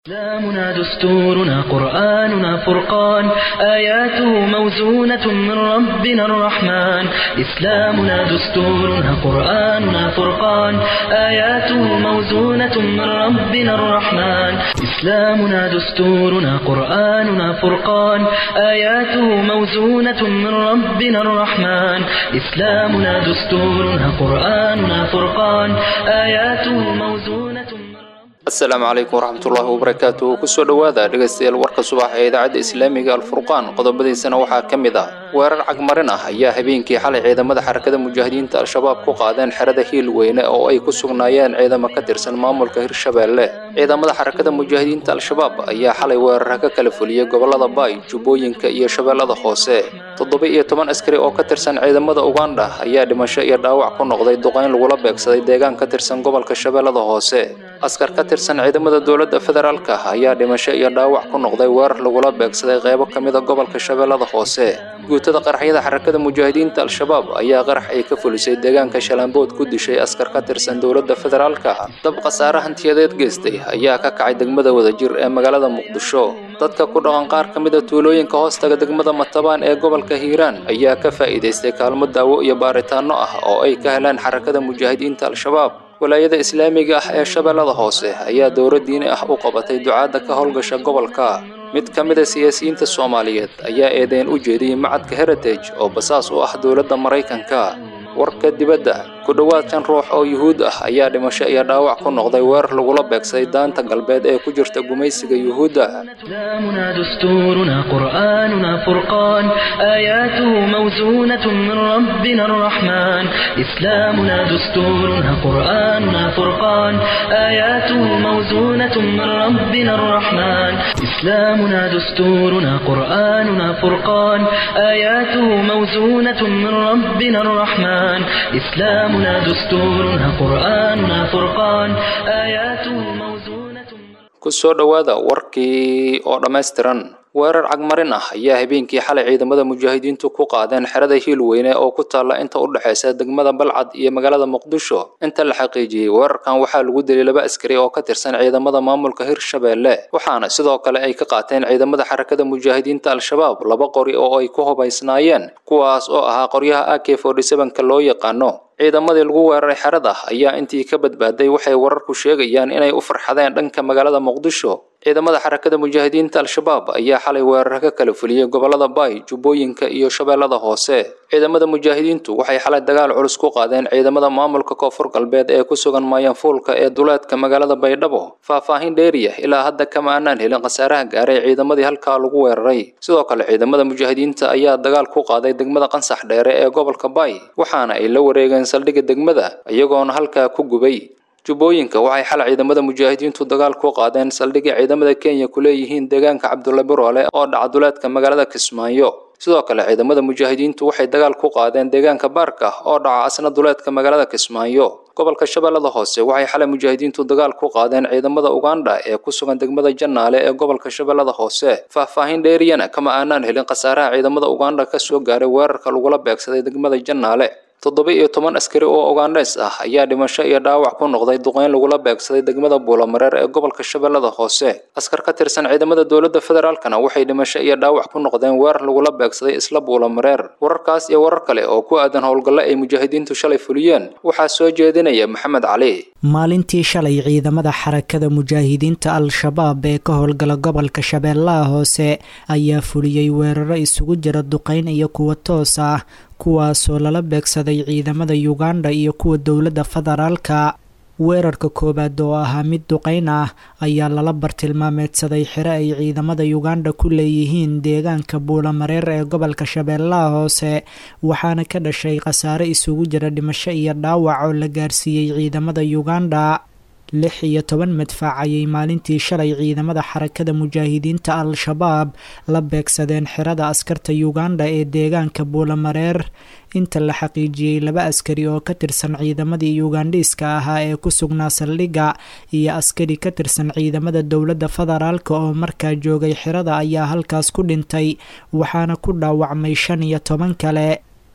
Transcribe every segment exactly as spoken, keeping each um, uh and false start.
إسلامنا دستورنا قرآننا فرقان آياته موزونة من ربنا الرحمن إسلامنا دستورنا قرآننا فرقان آياته موزونة من ربنا الرحمن إسلامنا دستورنا قرآننا فرقان آياته موزونة من ربنا الرحمن إسلامنا دستورنا قرآننا فرقان آياته موزونة من السلام عليكم ورحمة الله وبركاته كسو دوادا dhageystayaal warka subax ee idaacada islaamiga al-furqaan qodobadiisana waxa kamid ah weerar cagmarin ah ayaa habeenkii xalay ciidamada xarakada mujaahidiinta al-shabaab ku qaadeen xerada Hiilweyne oo ay ku sugnaayeen ciidamo ka tirsan maamulka Hirshabeelle ciidamada xarakada mujaahidiinta al-shabaab ayaa xalay weerar ka kala fuliyay gobolada Bay, Jubbooyinka iyo Shabeellada Hoose toddoba iyo toban askari oo ka tirsan ciidamada Uganda ayaa dhimasho iyo dhaawac ku noqday duqeyn lagu beegsaday deegaan ka tirsan gobolka Shabeellada Hoose askar ka tirsan ciidamada dawladda federaalka ayaa dhimasho iyo dhaawac ku noqday weerar lagu beegsaday qaybo kamid ah gobolka Shabeellada Hoose guutada qaraxyada xarakada mujaahidiinta al-shabaab ayaa qarax ay ka fulisay deegaanka Shalambood ku dishay askar ka tirsan dawladda federaalka dab qasaare hantiyadeed geystay ayaa ka kacay degmada Wadajir ee magaalada Muqdisho dadka ku dhaqan qaar kamid ah tuulooyinka hoostaga degmada Matabaan ee gobolka Hiiraan ayaa ka faa'iideystay kaalmo daawo iyo baaritaano ah oo ay ka heleen xarakada mujaahidiinta al-shabaab walaayada islaamiga ah ee Shabeellada Hoose ayaa dowlad diini ah u qabatay ducaada ka howlgasha gobolka mid kamid ah siyaasiyiinta Soomaaliyeed ayaa eedeyn u jeediyay macadka Heritage oo basaas u ah dawladda Mareykanka warka dibadda ku dhawaad kan ruux oo Yuhuud ah ayaa dhimasho iyo dhaawac ku noqday weerar lagu beegsaday daanta galbeed ee ku jirta gumaysiga Yuhuudda إسلامنا دستورنا قرآننا فرقان آياته موزونة من ربنا الرحمن إسلامنا دستورنا قرآننا فرقان آياته موزونة من ربنا الرحمن إسلامنا دستورنا قرآننا فرقان آياته موزونة من ربنا الرحمن إسلامنا دستورنا قرآننا فرقان آياته موزونة kusoo dhawaada warkii oo dhameystiran weerar cagmarin ah ayaa habeenkii xalay ciidamada mujaahidiintu ku qaadeen xerada Hiilweyne oo ku taala inta u dhaxaysa degmada Balcad iyo magaalada Muqdisho inta la xaqiijiyay weerarkan waxaa lagu dilay laba askari oo ka tirsan ciidamada maamulka Hirshabeelle waxaana sidoo kale ay ka qaateen ciidamada xarakada mujaahidiinta al-shabaab laba qori oo ay ku hubaysnaayeen kuwaas oo ahaa qoryaha A K forty-seven ka loo yaqaano ciidamadii lagu weeraray xerada ayaa intii ka badbaaday waxay wararku sheegayaan inay u farxadeen dhanka magaalada Muqdisho ciidamada xarakada mujaahidiinta al-shabaab ayaa xalay weerar ka kala fuliyay gobolada Bay, Jubbooyinka iyo Shabeellada Hoose ciidamada mujaahidiintu waxay xalay dagaal culus ku qaadeen ciidamada maamulka Koonfur Galbeed ee ku sugan Maayaan Fuulka ee duleedka magaalada Baydhabo faahfaahin dheeriya ilaa hadda kama aanan helin qasaaraha gaaray ciidamadii halka lagu weeraray sidoo kale ciidamada mujaahidiinta ayaa dagaal ku qaaday degmada Qansax Dheere ee gobolka Bay waxaana ay la wareegeen saldhigga degmada iyagoona halka ku gubay Jubbooyinka waxay xal ciidamada mujaahidiintu dagaal ku qaadeen saldhigga ciidamada Kenya ku leeyihiin deegaanka Cabdulla Biroole oo dhaca duleedka magaalada Kismaayo sidoo kale ciidamada mujaahidiintu waxay dagaal ku qaadeen deegaanka Baarka oo dhaca asna duleedka magaalada Kismaayo gobolka Shabeellada Hoose waxay xalay mujaahidiintu dagaal ku qaadeen ciidamada Uganda ee ku sugan degmada Jannaale ee gobolka Shabeellada Hoose faahfaahin dheeriyana kama aanan helin qasaaraha ciidamada Uganda ka soo gaaray weerarka lagu beegsaday degmada Jannaale toddoba iyo toban askari oo Ugandes ah ayaa dhimasho iyo dhaawac ku noqday duqeyn lagu beegsaday degmada Buulamareer ee gobolka Shabeellada Hoose askar ka tirsan ciidamada dawladda federaalkana waxay dhimasho iyo dhaawac ku noqdeen weerar lagu beegsaday isla Buulamareer wararkaas iyo warar kale oo ku aadan howlgalla ay mujaahidiintu shalay fuliyeen waxa soo jeedinaya Maxamed Cali maalintii shalay ciidamada xarakada mujaahidiinta al-shabaab ee ka howlgala gobolka Shabeellaha Hoose ayaa fuliyay weeraro isugu jira duqeyn iyo kuwa toos ah kuwaasoo lala beegsaday ciidamada Uganda iyo kuwa dawladda federaalka weerarka koobaad oo ahaa mid duqeyn ah ayaa lala bartilmaameedsaday xero ay ciidamada Uganda ku leeyihiin deegaanka Buulamareer ee gobolka Shabeellaha Hoose waxaana ka dhashay qasaare isugu jira dhimasho iyo dhaawac oo la gaarsiiyay ciidamada Uganda lix iyo toban madfac ayay maalintii shalay ciidamada xarakada mujaahidiinta al-shabaab la beegsadeen xerada askarta Uganda ee deegaanka Buulamareer inta la xaqiijiyay laba askari oo ka tirsan ciidamadii Ugandiska ahaa ee ku sugnaa saldhigga iyo askari ka tirsan ciidamada dawladda federaalka oo markaa joogay xerada ayaa halkaas ku dhintay waxaana ku dhaawacmay shan iyo toban kale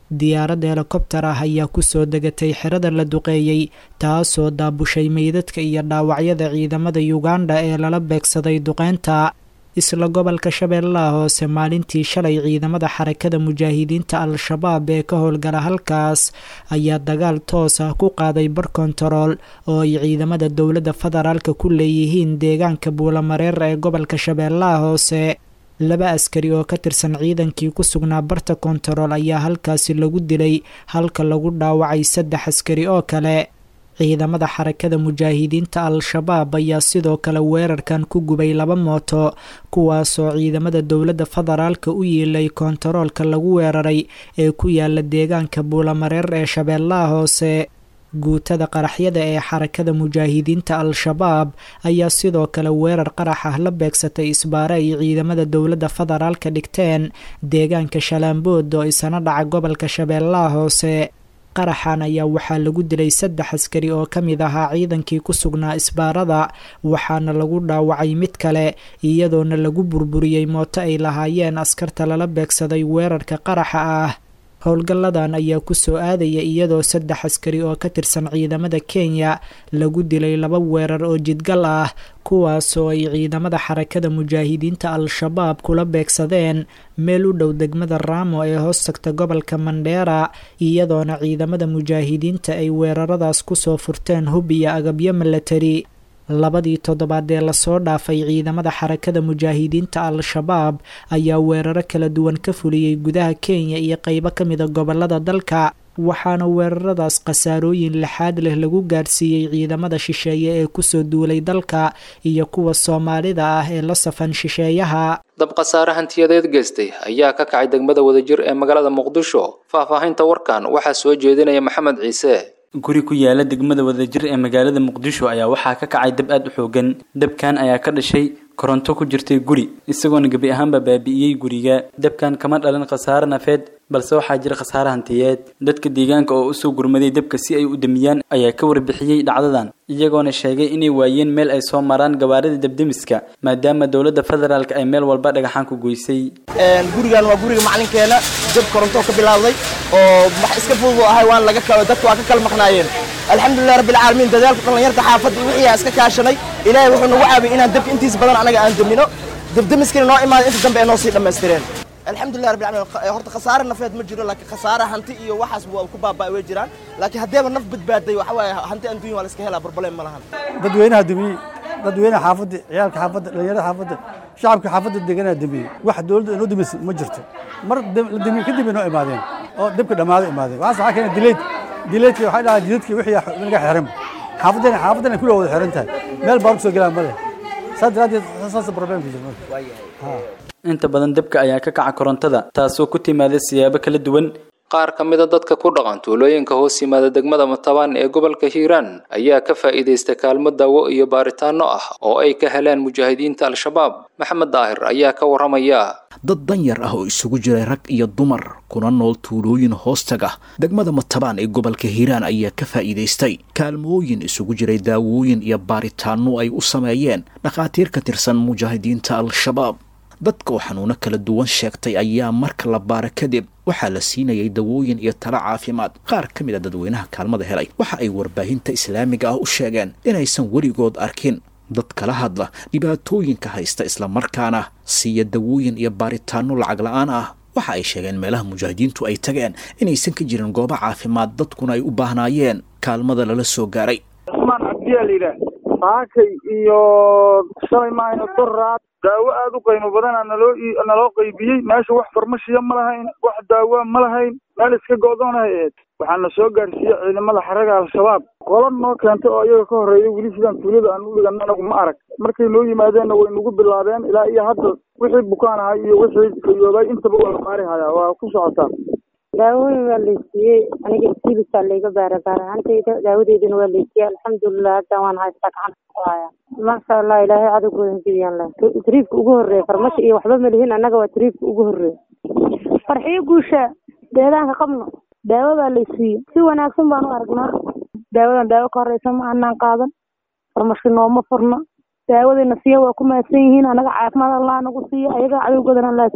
diyaarad helikobtar ah ayaa kusoo degatay xerada la duqeeyey taasoo daabushay meydadka iyo dhaawacyada ciidamada Uganda ee lala beegsaday duqeynta isla gobolka Shabeellaha Hoose maalintii shalay ciidamada xarakada mujaahidiinta al-shabaab ee ka howlgala halkaas ayaa dagaal toos ah ku qaaday bar kontarool oo ay ciidamada dowladda federaalka ku leeyihiin deegaanka Buulamareer ee gobolka Shabeellaha Hoose laba askari oo ka tirsan ciidankii ku sugnaa barta kontarool ayaa halkaasi lagu dilay halka lagu dhaawacay saddex askari oo kale ciidamada xarakada mujaahidiinta al-shabaab ayaa sidoo kale weerarkan ku gubay laba mooto kuwaasoo ciidamada dowladda federaalka u yiilay kontaroolka lagu weeraray ee ku yaala deegaanka Buulamareer ee Shabeellaha Hoose guutada qaraxyada ee xarakada mujaahidiinta al-shabaab ayaa sidoo kale weerar qarax ah la beegsatay isbaare ay ciidamada dowladda federaalka dhigteen deegaanka Shalaambood oo isna dhaca gobolka Shabeellaha Hoose qaraxan ayaa waxaa lagu dilay saddex askari oo ka mid ahaa ciidankii ku sugnaa isbaarada waxaana lagu dhaawacay mid kale iyadoona lagu burburiyey mooto ay lahaayeen askarta lala beegsaday weerarka qaraxa ah howlgalladan ayaa kusoo aadaya iyadoo saddex askari oo ka tirsan ciidamada Kenya lagu dilay laba weerar oo jidgal ah kuwaasoo ay ciidamada xarakada mujaahidiinta al-shabaab kula beegsadeen meel u dhow degmada Ramo ee hoos tagta gobolka Mandera iyadoona ciidamada mujaahidiinta ay weeraradaas kusoo furteen hub iyo agabyo military labadii toddobaad ee lasoo dhaafay ciidamada xarakada mujaahidiinta al-shabaab ayaa weeraro kala duwan ka fuliyey gudaha Kenya iyo qaybo ka mid ah gobolada dalka waxaana weeraradaas qasaarooyin lixaad leh lagu gaarsiiyey ciidamada shisheeye ee kusoo duulay dalka iyo kuwa Soomaalida ah ee la safan shisheeyaha dab qasaare hantiyadeed geystay ayaa ka kacay degmada Wadajir ee magaalada Muqdisho faahfaahinta warkan waxaa soo jeedinaya Maxamed Ciise guri ku yaala degmada Wadajir ee magaalada Muqdisho ayaa waxaa ka kacay dab aad u xoogan dabkan ayaa ka dhashay koronto ku jirtay guri isagoona gabi ahaanba baabi'iyay guriga dabkan kama dhalan khasaare nafeed balse waxaa jira khasaare hantiyeed dadka deegaanka oo u soo gurmaday dabka si ay u damiyaan ayaa ka warbixiyay dhacdadan iyagoona sheegay inay waayeen meel ay soo maraan gawaarida dabdemiska maadaama dowladda federaalka ay meel walba dhagaxaan ku goysay een gurigan waa guriga macalinkeena dab koronto ka bilaawday oo wax iska fudud ahay waan laga kala dadku waa ka kala maqnaayeen alxamdulillaah rabbil caalamiin dadaalka dhalinyarta xaafadda wixii iska kaashanay ilaahay wuxuu nagu caabiyay inaan dabka intiis badan anaga aan damino dabdemiskina noo imaado inta dambe ay noo sii dhameystireen alxamdulillaah rabbil caalamiin horta khasaare nafeed ma jiro laakiin khasaare hanti iyo waxaas waa ku baabaa way jiraan laakiin hadeeba naf badbaaday waxa way hanti aan duuyin waa la iska helaa problem ma lahan dadweynaha dimi dadweynaha xaafadda ciyaalka xaafadda dhalinyarada xaafadda shacabka xaafadda deganaa dimi wax dawladda inoo dimis ma jirto mar la dimi kadib inoo imaadeen oo dabka dhamaaday imaadeen waxaas waxa keenay dileed dileedkii waxa dhahay dileedkii wixii laga xiran xaafadana xaafadana kullu wada xiran tahay meel baa ku soo galaa male saddex saas problem ku jiro ha inta badan dabka ayaa ka kaca korontada taasoo ku timaada siyaabo kala duwan qaar ka mid ah dadka ku dhaqan tuulooyinka hoos yimaada degmada Matabaan ee gobolka Hiiraan ayaa ka faa'iideystay kaalmo daawo iyo baaritaano ah oo ay ka heleen mujaahidiinta al-shabaab Maxamed Daahir ayaa ka waramaya dad danyar ah oo isugu jiray rag iyo dumar kuna nool tuulooyin hoostaga degmada Matabaan ee gobolka Hiiraan ayaa ka faa'iideystay kaalmooyin isugu jiray daawooyin iyo baaritaano ay u sameeyeen dhaqaatiir ka tirsan mujaahidiinta al-shabaab dadka oo xanuuno kala duwan sheegtay ayaa marka la baara kadib waxaa la siinayay dawooyin iyo talo caafimaad qaar ka mid ah dadweynaha kaalmada helay waxa ay warbaahinta islaamiga ah u sheegeen inaysan weligood arkin dad kala hadla dhibaatooyinka haysta isla markaana siiya dawooyin iyo baaritaano lacag la'aan ah waxa ay sheegeen meelaha mujaahidiintu ay tageen inaysan ka jirin goobo caafimaad dadkuna ay u baahnaayeen kaalmada lala soo gaaray saakay iyo shalay maayna doraad daawo aad u qiimo badan naloo naloo qaybiyey meesha wax farmashiya ma lahayn wax daawo ma lahayn meel iska go'doonayd waxaana soo gaarsiiyay ciidamada xaraga al-shabaab qolan noo keentay oo iyaga ka horeeyay wili sidaan tuulada aan u dhigan anagu ma arag markay noo yimaadeenna way nagu bilaabeen ilaa iyo hadda wixii bukaan ahay iyo wixii kayoobay intaba waa qaari hayaa waa ku socotaa daawooyin waa leysiyey aniga istiilisa layga baara baarahantayda daawadeedina waa leysiyey alxamdulilah hadda waan haystaa gacanta ku haya maasha allah ilaahay cadowgooda jibiyaan leh tiriifka ugu horreeya farmasho iyo waxba malihin annaga waa tiriifka ugu horreeya farxiyo guusha deedaanka qabno daawo baa laysiiyey si wanaagsan baan u aragnaa daawadan daawo ka horreysa ma aanaan qaadan farmasho nooma furno daawadayna siiya waa ku mahadsan yihiin annaga caafimaad allah nagu siiya ayaga cadowgoodana allaa siiyey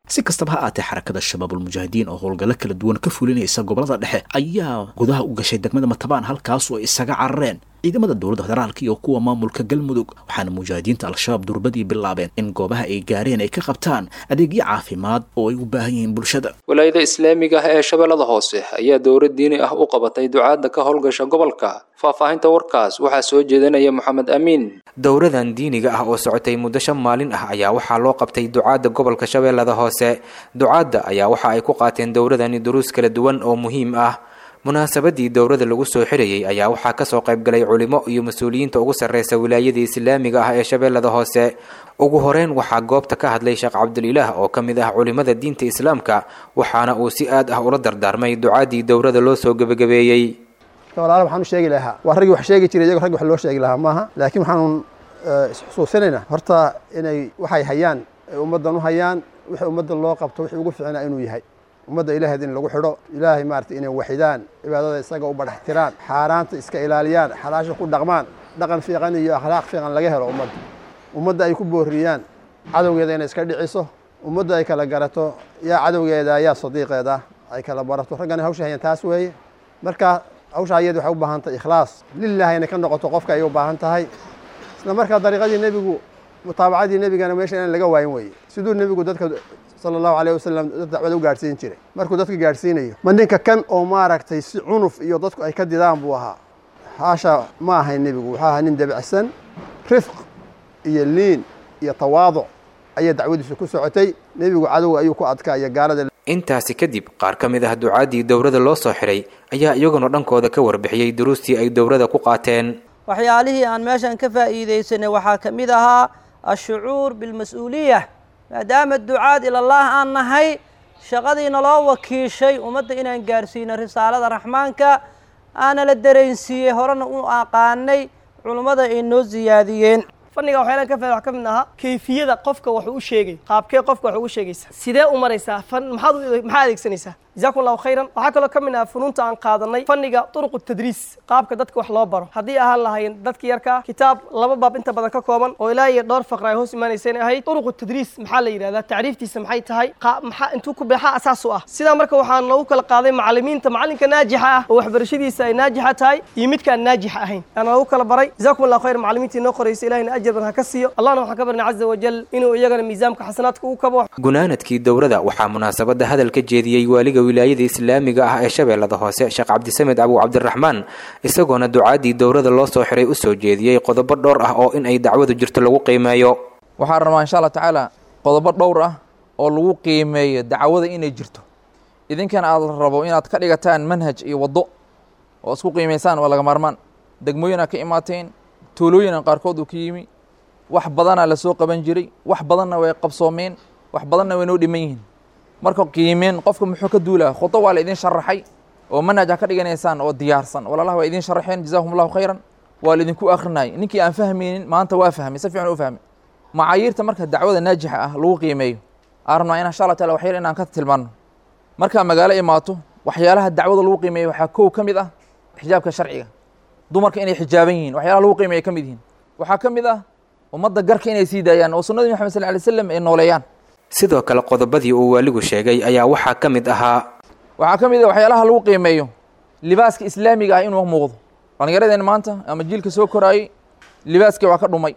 si kastaba ha aatee xarakada shabaabulmujaahidiin oo howlgallo kala duwan ka fulinaysa gobolada dhexe ayaa gudaha u gashay degmada matabaan halkaasoo ay isaga carareen ciidamada dowladda federaalka iyo kuwa maamulka galmudug waxaana mujaahidiinta al-shabaab durbadii bilaabeen in goobaha ay gaareen ay ka qabtaan adeegyo caafimaad oo ay u baahan yihiin bulshada walaayada islaamiga ah ee shabeellada hoose ayaa dowlad diini ah u qabatay ducaadda ka howlgasha gobolka faahfaahinta warkaas waxaa soo jeedinaya moxamed amiin dowladan diiniga ah oo socotay muddo shan maalin ah ayaa waxaa loo qabtay ducaadda gobolka shabeellada hoose ducaadda ayaa waxa ay ku qaateen dowladani duruus kala duwan oo muhiim ah munaasabadii dowladda lagu soo xirayay ayaa waxaa kasoo qaybgalay culimo iyo mas-uuliyiinta ugu sarreysa wilaayada islaamiga ah ee shabeellada hoose ugu horeyn waxaa goobta ka hadlay sheekh cabdulilaah oo ka mid ah culimada diinta islaamka waxaana uu si aad ah ula dardaarmay ducaadii dowladda loo soo gebagabeeyey walaalo waxaan u sheegi lahaa waa raggii wax sheegi jiray iyago raggi wax loo sheegi lahaa maaha laakiin waxaanu isxusuusinaynaa horta inay waxay hayaan ay ummaddan u hayaan wixii ummaddan loo qabto wixii ugu fiicnaa inuu yahay ummadda ilaaheed in lagu xidho ilaahay maaragtay inay waxidaan cibaadada isaga u badhaxtiraan xaaraanta iska ilaaliyaan xalaasha ku dhaqmaan dhaqan fiiqan iyo akhlaaq fiiqan laga helo ummadda ummadda ay ku booriyaan cadowgeeda inay iska dhiciso ummadda ay kala garato yaa cadowgeeda yaa sadiiqeeda ay kala barato raggana hawsha hayaan taas weeye marka hawsha ayad waxay u baahan tahay ikhlaas lilaahi inay ka noqoto qofka ayay u baahan tahay isla markaa dariiqadii nebigu mutaabacadii nebigana meesha inaan laga waayin weeye siduu nebigu dadka sala allahu alayh wasalam dad dacwada u gaadhsiin jiray markuu dadka gaadhsiinayo ma ninka kan oo maaragtay si cunuf iyo dadku ay ka didaan buu ahaa haasha ma ahayn nebigu wuxuu ahaa nin dabicsan rifq iyo liin iyo tawaaduc ayay dacwadiisu ku socotay nebigu cadowga ayuu ku adkaaya gaalada intaasi kadib qaar ka mid ah ducaadii dowladda loo soo xiray ayaa iyaguna dhankooda ka warbixiyey duruustii ay dowladda ku qaateen waxyaalihii aan meeshan ka faa'iidaysanay waxaa ka mid ahaa ashucuur bilmas-uuliya maadaama ducaad ilallaah aan nahay shaqadiina loo wakiishay ummadda inaan gaarsiino risaalada raxmaanka aana la dareensiiyey horena u aqaanay culummada ay noo siyaadiyeen fanniga waxyaalaan ka faa'iido wax ka mid ahaa kayfiyada qofka wax uu sheegay qaabkee qofka wax ugu sheegaysa sidee u maraysaa fan maxaad maxaa adeegsanaysaa جزاكم الله خيرا waxaa kaloo ka mid ah funuunta aan qaadanay fanniga turuq tadriis qaabka dadka wax loo baro haddii ahaan lahayn dadka yarka kitaab laba baab inta badan ka kooban oo ilaa iyo dhowr faqra ay hoos imaanayseen ahayd turuq tadriis maxaa la yiraahdaa tacriiftiisa maxay tahay maxaa intuu ku beexa asaas u ah sidaa marka waxaan loogu kala qaaday macallimiinta macallinka naajixa ah oo waxbarashadiisa ay naajixa tahay iyo midka aan naajix ahayn aan loogu kala baray جزاكم الله خيرا macallimiintii noo qoraysa ilaahina ajir badan ha ka siiyo allahna waxaan ka barnaa caza wajal inuu iyagana miisaamka xasanaadka u kabo gunaanadkii dowladda waxaa munaasabada hadal ka jeediyey waaliga wilaayada islaamiga ah ee shabeellada hoose sheekh cabdisamed abu cabdiraxmaan isagoona ducaadii dowladda loo soo xiray u soo jeediyey qodobo dhowr ah oo in ay dacwadu jirto lagu qiimeeyo waxaan rabaa insha allah tacaala qodobo dhowr ah oo lagu qiimeeyo dacwada inay jirto idinkan aad rabo inaad ka dhigataan manhaj iyo waddo oo isku qiimaysaan waa laga maarmaan degmooyina ka imaateen tuulooyina qaarkood uu ka yimi wax badanaa la soo qaban jiray wax badanna way qabsoomeen wax badanna way noo dhiman yihiin marka qiimeen qofka muxuu ka duulaa khudo waa la idin sharaxay oo manhaj ka dhiganaysaan oo diyaarsan walaalaha waa idin sharaxeen jazakumullahu khayran waa la idinku akhrinay ninkii aan fahmaynin maanta waa fahmay si fiican u fahmay macaayirta marka dacwada naajixa ah lagu qiimeeyo arna in insha Allah taala waxyar inaan ka tilmaano marka magaalo imaato waxyaalaha dacwada lagu qiimeeyo waxa koow ka mid ah xijaabka sharciga dumarka inay xijaaban yihiin waxyaalaha lagu qiimeeyo ka mid yihiin waxaa ka mid ah ummadda garka inay sii daayaan oo sunnada Muhammad sallallahu alayhi wasallam ay nooleeyaan sidoo kale qodobadii uu waaligu sheegay ayaa waxaa ka mid ahaa waxaa ka mid ah waxyaalaha lagu qiimeeyo libaaska islaamiga ah inuu muuqdo dhalinyaradeena maanta ama jiilka soo koraayay libaaskii waa ka dhumay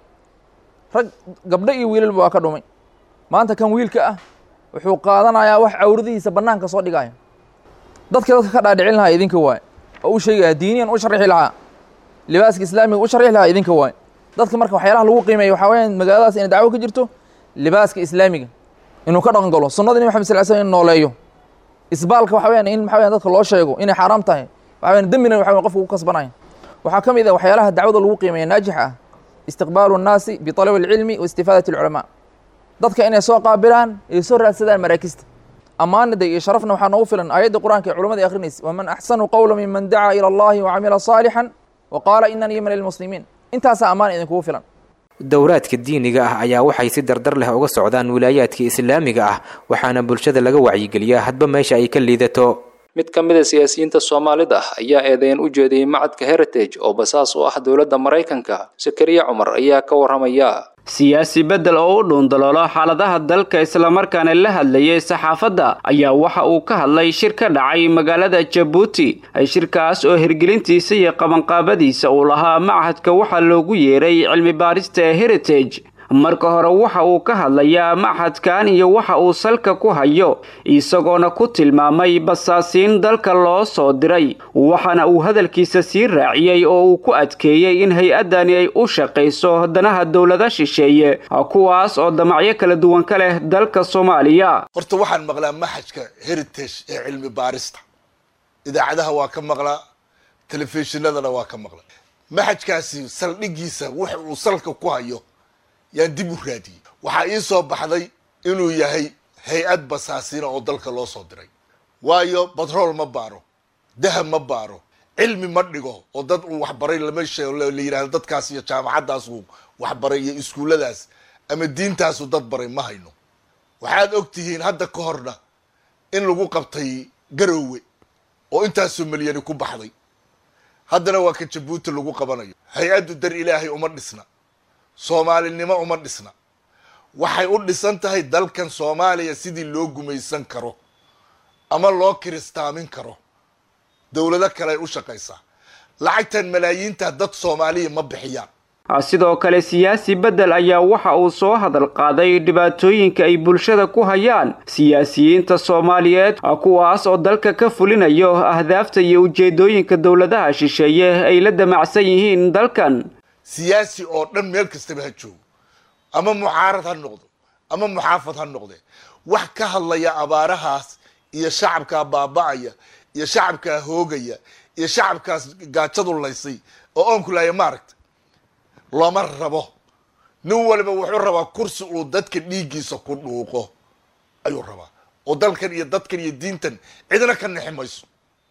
rag gabdho iyo wiilalba waa ka dhumay maanta kan wiilka ah wuxuu qaadanayaa wax cawradihiisa bannaanka soo dhigaya dadka dadka ka dhaadhicin lahaa idinka waay oo u sheegaya diiniyan u sharixi lahaa libaaska islaamiga u sharixi lahaa idinka waay dadka marka waxyaalaha lagu qiimeeyo waxaa weeyaan magaaladaas inay dacwo ka jirto libaaska islaamiga inuu ka dhaqan galo sunnada nabi Muhammad sallallahu alayhi wasallam in nooleeyo isbaalka waxa weeyaan in waxa weeyaan dadka loo sheego inay xaraam tahay waxa weeyaan dambina waxa weeyaan qofku ku kasbanay waxa kamid ah waxyaalaha dacwada lagu qiimeeyo naajix ah istiqbaalu an-naasi bi talab al-ilmi wa istifadati al-ulama dadka inay soo qaabilaan ee soo raadsadaan maraakista amaanada iyo sharafna waxa noogu filan aayada quraanka ee culimada akhrinaysa wa man ahsanu qawlan mimman da'a ila allahi wa 'amila salihan wa qala innani minal muslimin intaas amaan idinku filan dowraadka diiniga ah ayaa waxay si dardar leh uga socdaan wilaayaadka islaamiga ah waxaana bulshada laga wacyigeliyaa hadba meesha ay ka liidato mid ka mid ah siyaasiyiinta Soomaalida ayaa eedayn u jeediyay macadka Heritage oo basaas u ah dowladda Mareykanka Sakariya Cumar ayaa ka waramaya siyaasi bedel oo u dhuundaloolo xaaladaha dalka islamarkaana la hadlayay saxaafadda ayaa waxa uu ka hadlay shir ka dhacay magaalada Jabuuti ay shirkaas oo hirgelintiisa iyo qabanqaabadiisa uu lahaa machadka waxa loogu yeeray cilmi baarista heritage marka hore waxa uu ka hadlayaa machadkan iyo waxa uu salka ku hayo isagoona ku tilmaamay basaasiin dalka loo soo diray waxana uu hadalkiisa sii raaciyay oo uu ku adkeeyay in hay-adani ay u shaqeyso danaha dawladda shisheeye kuwaas oo damacyo kala duwan ka leh dalka Soomaaliya. horta waxaan maqlaa machadka heritage ee cilmi baarista idaacadaha waa ka maqlaa telefishinadana waa ka maqlaa machadkaasi saldhigiisa waxa uu salka ku hayo yaan dib u raadiyey waxaa ii soo baxday inuu yahay hay-ad basaasiina oo dalka loo soo diray waayo batrool ma baaro dahab ma baaro cilmi ma dhigo oo dad uu waxbaray lama sheego la yidhaahdo dadkaas iyo jaamacaddaas uu waxbaray iyo iskuulladaas ama diintaasu dad baray ma hayno waxaad og tihiin hadda ka horna in lagu qabtay Garowe oo intaasoo milyani ku baxday haddana waa ka Jabuuti lagu qabanayo hay-addu dar ilaahay uma dhisna Soomaalinimo uma dhisna waxay u dhisan tahay dalkan Soomaaliya sidii loo gumaysan karo ama loo kiristaamin karo dawlado kale ay u shaqeysaa lacagtan malaayiinta dad Soomaaliya ma bixiyaan sidoo kale siyaasi bedel ayaa waxa uu soo hadal qaaday dhibaatooyinka ay bulshada ku hayaan siyaasiyiinta Soomaaliyeed kuwaas oo dalka ka fulinayo ahdaafta iyo ujeedooyinka dawladaha shisheeye ay la damacsan yihiin dalkan siyaasi oo dhan meel kastaba ha joogo ama mucaarad ha noqdo ama muxaafad ha noqde wax ka hadlaya abaarahaas iyo shacabka baaba'aya iyo shacabka hoogaya iyo shacabkaas gaajadu laysay oo aan kulaaya maaragta looma rabo nin walba wuxuu rabaa kursi uu dadka dhiigiisa ku dhuuqo ayuu rabaa oo dalkan iyo dadkan iyo diintan cidna ka naximayso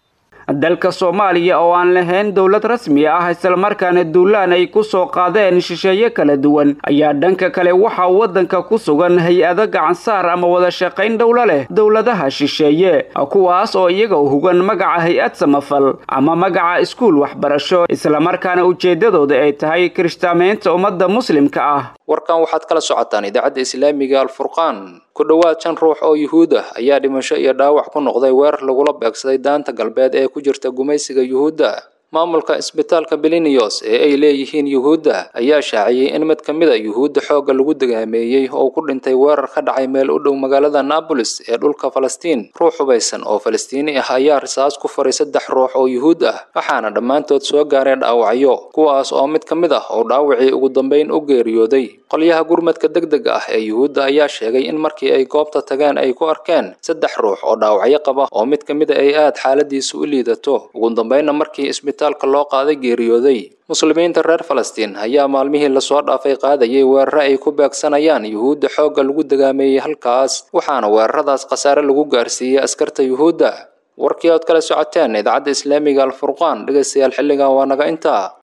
dalka Soomaaliya oo aan lahayn dawlad rasmi ah isla markaana duulaan ay ku soo qaadeen shisheeye kala duwan ayaa dhanka kale waxa wadanka ku sugan hay-ado gacan saar ama wada shaqayn dawla leh dawladaha shisheeye kuwaas oo iyaga u hugan magaca hay-ad samafal ama magaca iskuul waxbarasho isla markaana ujeedadooda ay tahay kiristaameynta ummadda muslimka ah. warkan waxaad kala socotaan idaacadda islaamiga Al-Furqaan ku dhawaad shan ruux oo Yuhuud ah ayaa dhimasho iyo dhaawac ku noqday weerar lagula beegsaday daanta galbeed ee ku jirta gumaysiga Yuhuudda maamulka isbitaalka Belinios ee ay leeyihiin Yuhuudda ayaa shaaciyay in mid kamid ah Yuhuudda xooga lagu dagaameeyay oo ku dhintay weerar ka dhacay meel u dhow magaalada Nablus ee dhulka Falastiin ruux hubaysan oo Falastiini ah ayaa risaas ku faray saddex ruux oo Yuhuud ah waxaana dhammaantood soo gaareen dhaawacyo kuwaas oo mid kamid ah oo dhaawacii ugu dambeyn u geeriyooday qolyaha gurmadka degdega ah ee Yuhuudda ayaa sheegay in markii ay goobta tageen ay ku arkeen saddex ruux oo dhaawacyo qaba oo mid kamid ah ay aad xaaladiisu u liidato ugu dambeynna markii isbitaalka loo qaaday geeriyooday muslimiinta reer Falastiin ayaa maalmihii la soo dhaafay qaadayay weerar ay ku beegsanayaan Yuhuudda xooga lagu dagaameeyay halkaas waxaana weeraradaas khasaare lagu gaarsiiyay askarta Yuhuudda warkii aad kala socoteen idaacadda islaamiga Al-Furqaan dhageystayaal xilligan waa naga intaa.